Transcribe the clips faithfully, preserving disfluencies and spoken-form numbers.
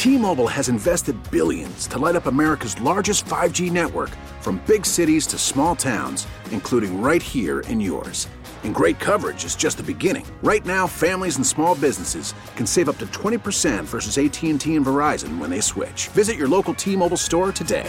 T-Mobile has invested billions to light up America's largest five G network, from big cities to small towns, including right here in yours. And great coverage is just the beginning. Right now, families and small businesses can save up to twenty percent versus A T and T and Verizon when they switch. Visit your local T-Mobile store today.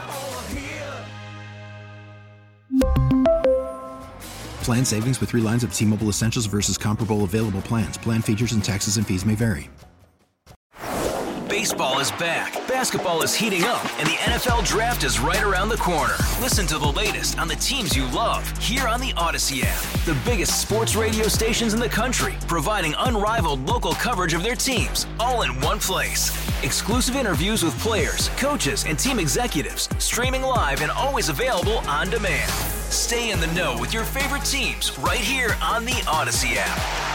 Plan savings with three lines of T-Mobile Essentials versus comparable available plans. Plan features and taxes and fees may vary. Baseball is back, basketball is heating up, and the N F L Draft is right around the corner. Listen to the latest on the teams you love here on the Odyssey app. The biggest sports radio stations in the country, providing unrivaled local coverage of their teams, all in one place. Exclusive interviews with players, coaches, and team executives, streaming live and always available on demand. Stay in the know with your favorite teams right here on the Odyssey app.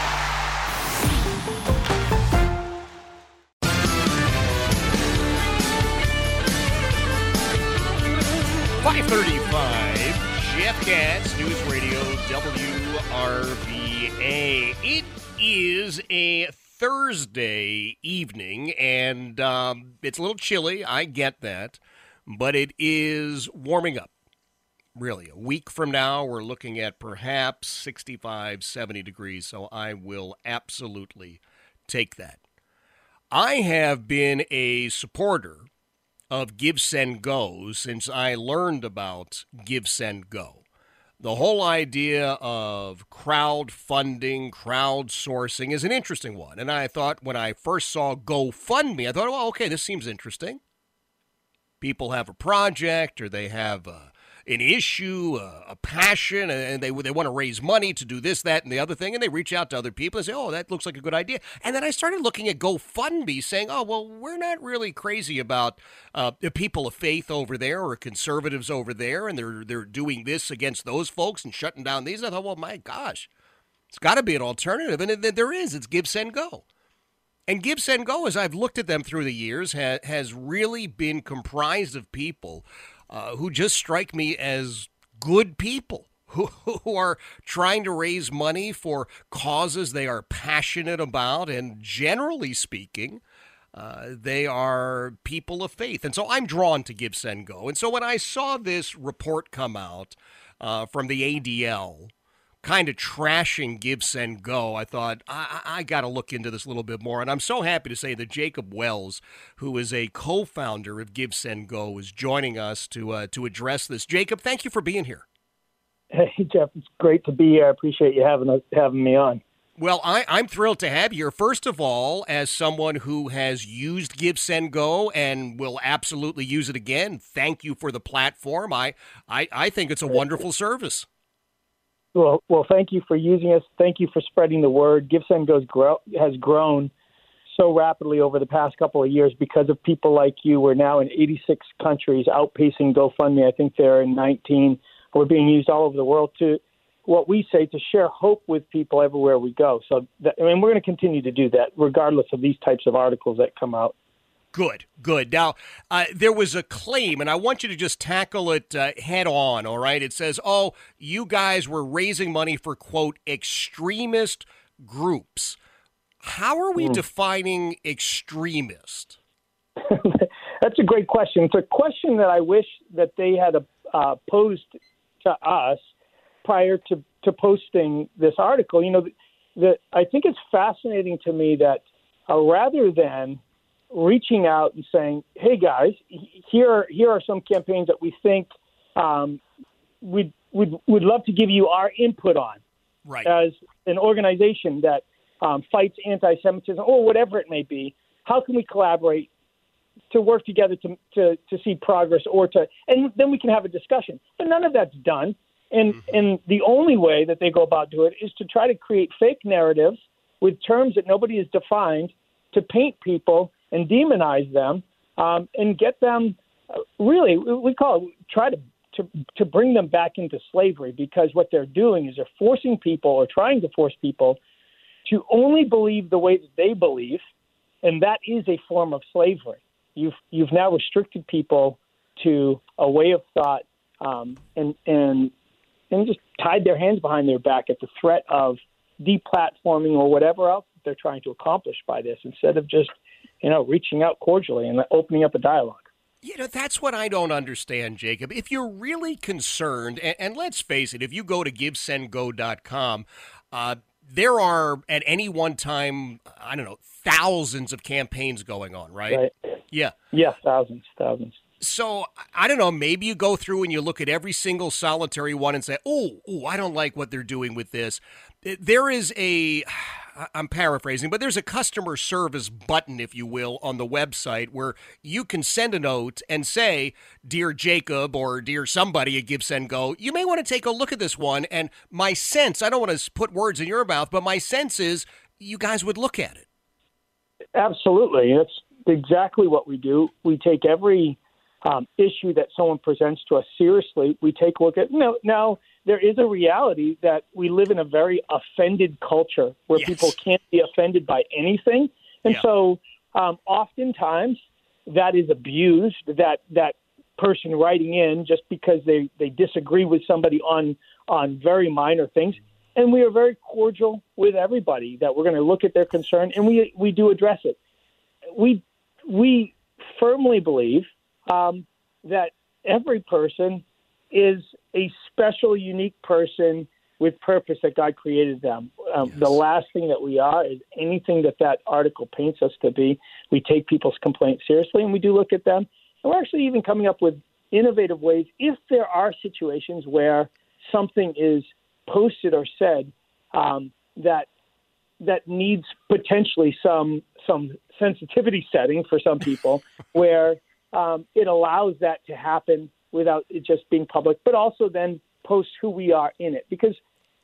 five thirty-five, Jeff Katz, News Radio W R V A. It is a Thursday evening, and um, it's a little chilly. I get that, but it is warming up. Really, a week from now, we're looking at perhaps sixty-five, seventy degrees, so I will absolutely take that. I have been a supporter of Give, Send, Go since I learned about Give, Send, Go. The whole idea of crowdfunding, crowdsourcing is an interesting one. And I thought when I first saw GoFundMe, I thought, well, okay, this seems interesting. People have a project or they have a, an issue, a, a passion, and they they want to raise money to do this, that, and the other thing, and they reach out to other people and say, oh, that looks like a good idea. And then I started looking at GoFundMe saying, oh, well, we're not really crazy about uh, the people of faith over there or conservatives over there, and they're they're doing this against those folks and shutting down these. And I thought, well, my gosh, it's got to be an alternative, and there is. It's Give, Send, Go. And Give, Send, Go, as I've looked at them through the years, ha- has really been comprised of people Uh, who just strike me as good people who, who are trying to raise money for causes they are passionate about. And generally speaking, uh, they are people of faith. And so I'm drawn to Give, Send, Go. And so when I saw this report come out uh, from the A D L, kind of trashing Give, Send, Go, I thought, I, I got to look into this a little bit more. And I'm so happy to say that Jacob Wells, who is a co-founder of Give, Send, Go, is joining us to uh, to address this. Jacob, thank you for being here. Hey, Jeff, it's great to be here. I appreciate you having us, having me on. Well, I, I'm thrilled to have you here. First of all, as someone who has used Give, Send, Go and will absolutely use it again, thank you for the platform. I, I, I think it's a wonderful service. Well, well, thank you for using us. Thank you for spreading the word. Give, Send, Go grow, has grown so rapidly over the past couple of years because of people like you. We're now in eighty-six countries, outpacing GoFundMe. I think they're in nineteen. We're being used all over the world to, what we say, to share hope with people everywhere we go. So, that, I mean, we're going to continue to do that, regardless of these types of articles that come out. Good, good. Now, uh, there was a claim, and I want you to just tackle it uh, head on, all right? It says, oh, you guys were raising money for, quote, extremist groups. How are we mm. defining extremist? That's a great question. It's a question that I wish that they had uh, posed to us prior to, to posting this article. You know, the, the, I think it's fascinating to me that uh, rather than reaching out and saying, hey, guys, here are, here are some campaigns that we think um, we'd, we'd, we'd love to give you our input on right. as an organization that um, fights anti-Semitism or whatever it may be. How can we collaborate to work together to, to, to see progress or to – and then we can have a discussion. But none of that's done. And, mm-hmm. and the only way that they go about doing it is to try to create fake narratives with terms that nobody has defined to paint people and demonize them, um, and get them uh, really, we call it, try to, to to bring them back into slavery, because what they're doing is they're forcing people or trying to force people to only believe the way that they believe, and that is a form of slavery. You've you've now restricted people to a way of thought, um, and and and just tied their hands behind their back at the threat of deplatforming or whatever else they're trying to accomplish by this, instead of just you know, reaching out cordially and opening up a dialogue. You know, that's what I don't understand, Jacob. If you're really concerned, and, and let's face it, if you go to give send go dot com, uh, there are at any one time, I don't know, thousands of campaigns going on, right? Right. Yeah. Yeah, thousands, thousands. So, I don't know, maybe you go through and you look at every single solitary one and say, oh, oh, I don't like what they're doing with this. There is a, I'm paraphrasing, but there's a customer service button, if you will, on the website where you can send a note and say, Dear Jacob or Dear somebody at GiveSendGo, you may want to take a look at this one. And my sense, I don't want to put words in your mouth, but my sense is you guys would look at it. Absolutely. That's exactly what we do. We take every um, issue that someone presents to us seriously. We take a look at, you know, now, there is a reality that we live in a very offended culture where yes. people can't be offended by anything. And yeah. so um, oftentimes that is abused, that that person writing in just because they, they disagree with somebody on, on very minor things. And we are very cordial with everybody that we're going to look at their concern, and we we do address it. We, we firmly believe um, that every person is a special, unique person with purpose that God created them. Um, yes. The last thing that we are is anything that that article paints us to be. We take people's complaints seriously, and we do look at them. And we're actually even coming up with innovative ways if there are situations where something is posted or said um, that that needs potentially some some sensitivity setting for some people, where um, it allows that to happen without it just being public, but also then post who we are in it. Because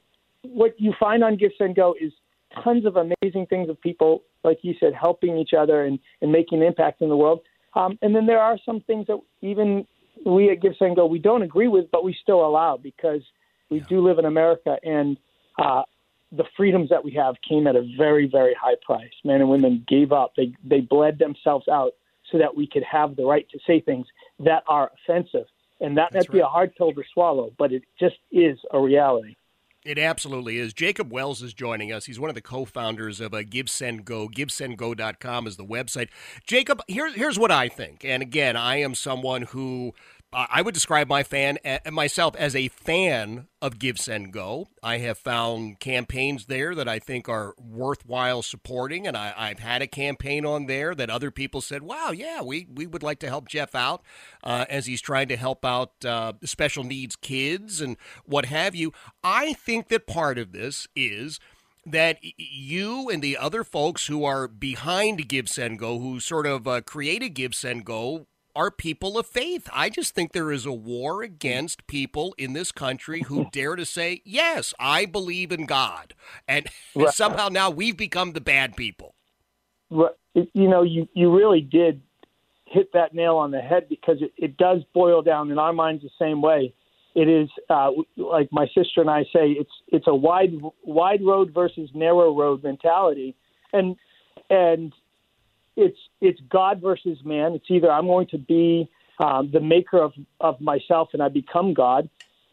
what you find on GiveSendGo is tons of amazing things of people, like you said, helping each other and, and making an impact in the world. Um, and then there are some things that even we at GiveSendGo, we don't agree with, but we still allow because we yeah. do live in America, and uh, the freedoms that we have came at a very, very high price. Men and women gave up. They, they bled themselves out so that we could have the right to say things that are offensive. And that might be a hard pill to swallow, but it just is a reality. It absolutely is. Jacob Wells is joining us. He's one of the co-founders of uh, GiveSendGo. give send go dot com is the website. Jacob, here, here's what I think. And again, I am someone who uh, I would describe my fan uh, myself as a fan of GiveSendGo. I have found campaigns there that I think are worthwhile supporting, and I, I've had a campaign on there that other people said, wow, yeah, we, we would like to help Jeff out uh, as he's trying to help out uh, special needs kids and what have you. I think that part of this is that you and the other folks who are behind GiveSendGo, who sort of uh, created GiveSendGo, are people of faith. I just think there is a war against people in this country who dare to say, yes, I believe in God. And, and right. somehow now we've become the bad people. Right. You know, you, you really did hit that nail on the head, because it, it does boil down in our minds the same way. It is, uh, like my sister and I say, it's it's a wide wide road versus narrow road mentality. And and It's it's God versus man. It's either I'm going to be um, the maker of, of myself and I become God,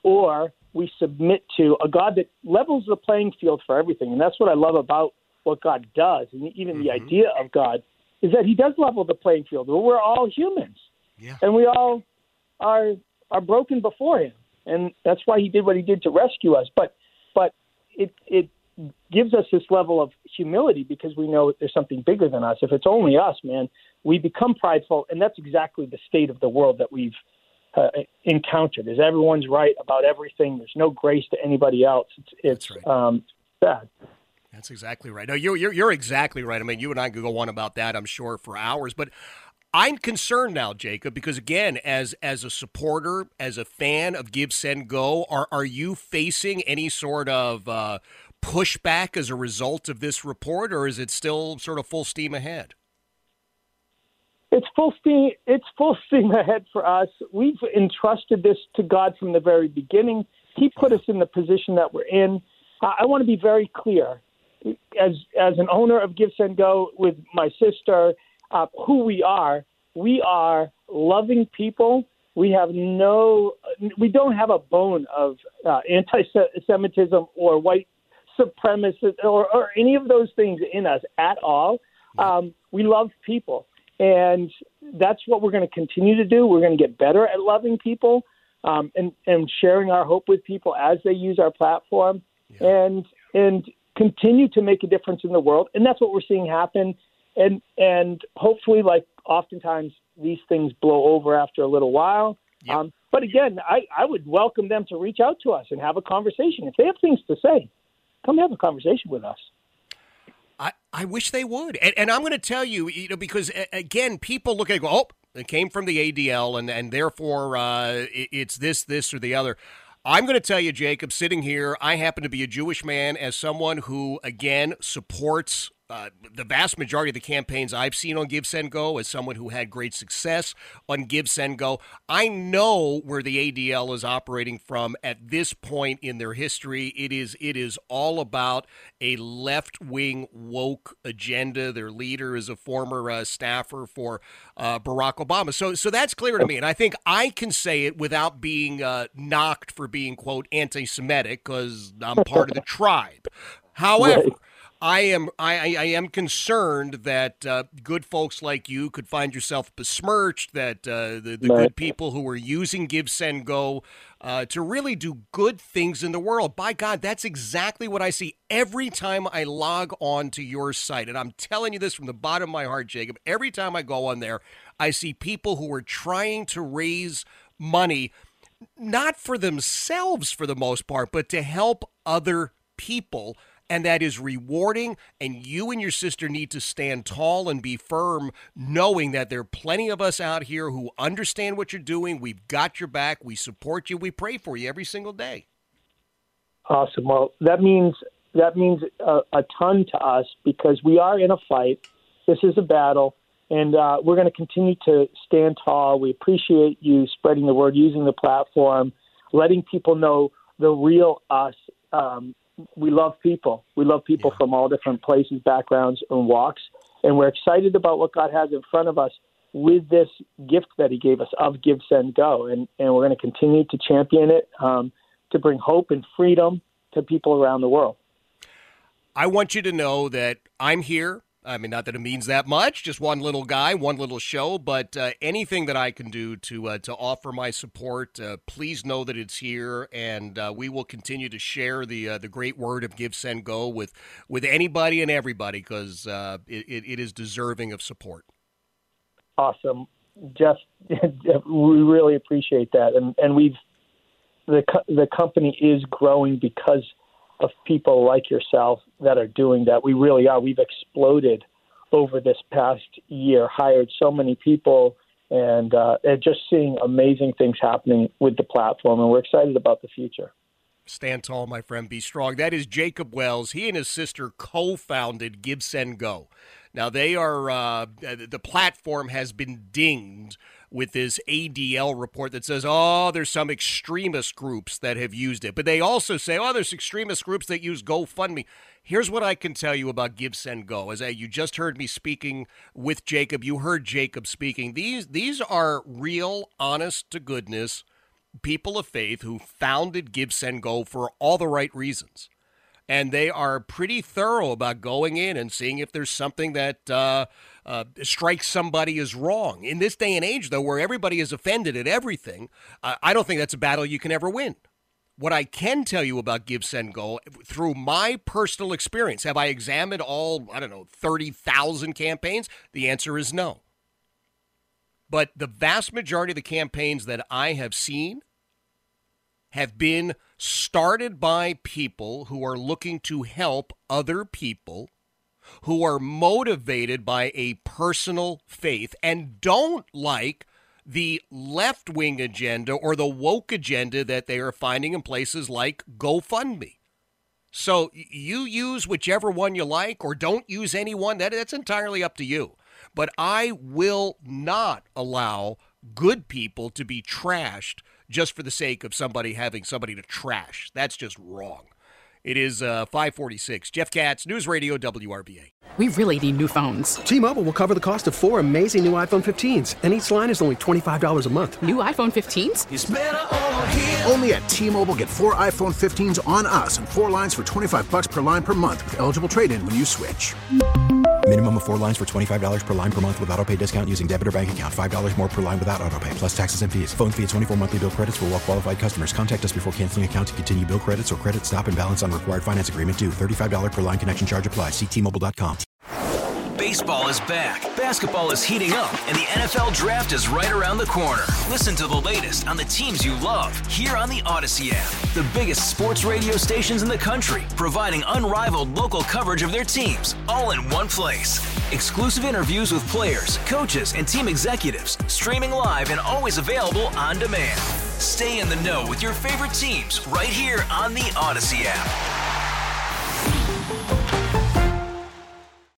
or we submit to a God that levels the playing field for everything. And that's what I love about what God does, and even mm-hmm. the idea of God, is that he does level the playing field. We're all humans, yeah. and we all are are broken before him. And that's why he did what he did to rescue us. But but it it gives us this level of humility, because we know there's something bigger than us. If it's only us, man, we become prideful, and that's exactly the state of the world that we've uh, encountered. Is everyone's right about everything? There's no grace to anybody else. It's it's right. um, bad. That's exactly right. No, you're, you're you're exactly right. I mean, you and I could go on about that, I'm sure, for hours. But I'm concerned now, Jacob, because again, as as a supporter, as a fan of GiveSendGo, are are you facing any sort of uh, pushback as a result of this report, or is it still sort of full steam ahead? It's full steam. It's full steam ahead for us. We've entrusted this to God from the very beginning. He put us in the position that we're in. Uh, I want to be very clear. As as an owner of GiveSendGo with my sister, uh, who we are, we are loving people. We have no, we don't have a bone of uh, anti-Semitism or white supremacist or, or any of those things in us at all. Um, we love people, and that's what we're going to continue to do. We're going to get better at loving people um, and, and sharing our hope with people as they use our platform, yeah. and and continue to make a difference in the world. And that's what we're seeing happen. And and hopefully, like oftentimes, these things blow over after a little while. Yep. Um, but again, I, I would welcome them to reach out to us and have a conversation. If they have things to say, come have a conversation with us. I, I wish they would. And, and I'm going to tell you, you know, because, again, people look at it and go, oh, it came from the A D L, and, and therefore uh, it, it's this, this, or the other. I'm going to tell you, Jacob, sitting here, I happen to be a Jewish man, as someone who, again, supports Uh, the vast majority of the campaigns I've seen on Give, Send, Go, as someone who had great success on Give, Send, Go, I know where the A D L is operating from at this point in their history. It is it is all about a left-wing woke agenda. Their leader is a former uh, staffer for uh, Barack Obama. So, so that's clear to me, and I think I can say it without being uh, knocked for being, quote, anti-Semitic, because I'm part of the tribe. However, right. I am I, I am concerned that uh, good folks like you could find yourself besmirched, that uh, the, the right. good people who are using Give, Send, Go uh, to really do good things in the world. By God, that's exactly what I see every time I log on to your site. And I'm telling you this from the bottom of my heart, Jacob. Every time I go on there, I see people who are trying to raise money, not for themselves for the most part, but to help other people. And that is rewarding, and you and your sister need to stand tall and be firm, knowing that there are plenty of us out here who understand what you're doing. We've got your back. We support you. We pray for you every single day. Awesome. Well, that means that means a, a ton to us, because we are in a fight. This is a battle, and uh, we're going to continue to stand tall. We appreciate you spreading the word, using the platform, letting people know the real us. Um, We love people. We love people yeah. from all different places, backgrounds, and walks. And we're excited about what God has in front of us with this gift that he gave us of Give, Send, Go. And, and we're going to continue to champion it um, to bring hope and freedom to people around the world. I want you to know that I'm here. I mean, not that it means that much, just one little guy, one little show, but uh, anything that I can do to uh, to offer my support, uh, please know that it's here, and uh, we will continue to share the uh, the great word of Give, Send, Go with, with anybody and everybody, because uh, it, it is deserving of support. Awesome. Just, we really appreciate that, and and we've the the company is growing because of people like yourself that are doing that. We really are. We've exploded over this past year, hired so many people, and, uh, and just seeing amazing things happening with the platform, and we're excited about the future. Stand tall, my friend. Be strong. That is Jacob Wells. He and his sister co-founded Give, Send, Go. Now, they are, uh, the platform has been dinged with this A D L report that says, oh, there's some extremist groups that have used it. But they also say, oh, there's extremist groups that use GoFundMe. Here's what I can tell you about Give, Send, Go. As you just heard me speaking with Jacob, you heard Jacob speaking. These, these are real, honest-to-goodness people of faith who founded Give, Send, Go for all the right reasons. And they are pretty thorough about going in and seeing if there's something that uh, uh, strikes somebody as wrong. In this day and age, though, where everybody is offended at everything, uh, I don't think that's a battle you can ever win. What I can tell you about Give, Send, Go, through my personal experience, have I examined all, I don't know, thirty thousand campaigns? The answer is no. But the vast majority of the campaigns that I have seen have been started by people who are looking to help other people, who are motivated by a personal faith and don't like the left-wing agenda or the woke agenda that they are finding in places like GoFundMe. So you use whichever one you like or don't use any one. That, that's entirely up to you. But I will not allow good people to be trashed just for the sake of somebody having somebody to trash. That's just wrong. It is uh, five forty-six. Jeff Katz, News Radio W R V A. We really need new phones. T-Mobile will cover the cost of four amazing new iPhone fifteens, and each line is only twenty-five dollars a month. New iPhone fifteens? It's better over here. Only at T-Mobile, get four iPhone fifteens on us and four lines for twenty-five dollars per line per month with eligible trade-in when you switch. Minimum of four lines for twenty-five dollars per line per month with autopay discount using debit or bank account. five dollars more per line without autopay, plus taxes and fees. Phone fee at twenty-four monthly bill credits for well qualified customers. Contact us before canceling account to continue bill credits or credit stop and balance on required finance agreement due. thirty-five dollars per line connection charge applies. See T Mobile dot com. Baseball is back, basketball is heating up, and the N F L Draft is right around the corner. Listen to the latest on the teams you love here on the Odyssey app. The biggest sports radio stations in the country, providing unrivaled local coverage of their teams, all in one place. Exclusive interviews with players, coaches, and team executives, streaming live and always available on demand. Stay in the know with your favorite teams right here on the Odyssey app.